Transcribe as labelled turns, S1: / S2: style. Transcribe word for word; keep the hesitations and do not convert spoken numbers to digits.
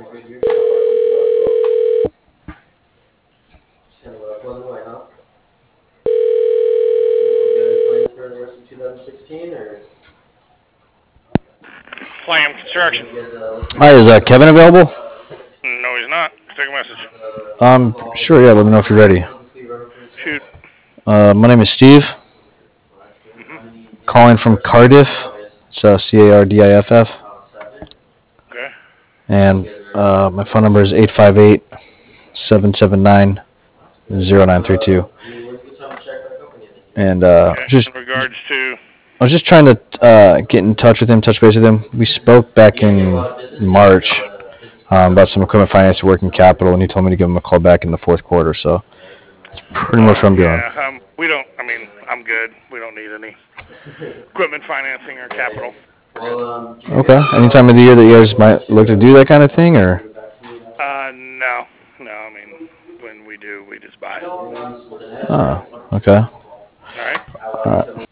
S1: Flam Construction.
S2: Hi, is uh, Kevin available?
S1: No, he's not. Take a message.
S2: Um, sure, yeah, let me know if you're ready.
S1: Shoot.
S2: Uh, my name is Steve,
S1: Mm-hmm.
S2: calling from Cardiff. It's uh, C A R D I F F.
S1: Okay.
S2: And uh, my phone number is eight five eight, seven seven nine, zero nine three two. And uh,
S1: Okay.
S2: just
S1: In regards to.
S2: I was just trying to uh, get in touch with him, touch base with him. We spoke back in March um, about some equipment finance working capital, and he told me to give him a call back in the fourth quarter. So that's pretty much
S1: Uh,
S2: what I'm doing.
S1: yeah. Um. We don't. I mean, I'm good. We don't need any equipment financing or capital. We're good.
S2: Okay. Any time of the year that you guys might look to do that kind of thing, or?
S1: Uh. No. No. I mean, when we do, we just buy.
S2: Oh, okay.
S1: All right.
S2: All right.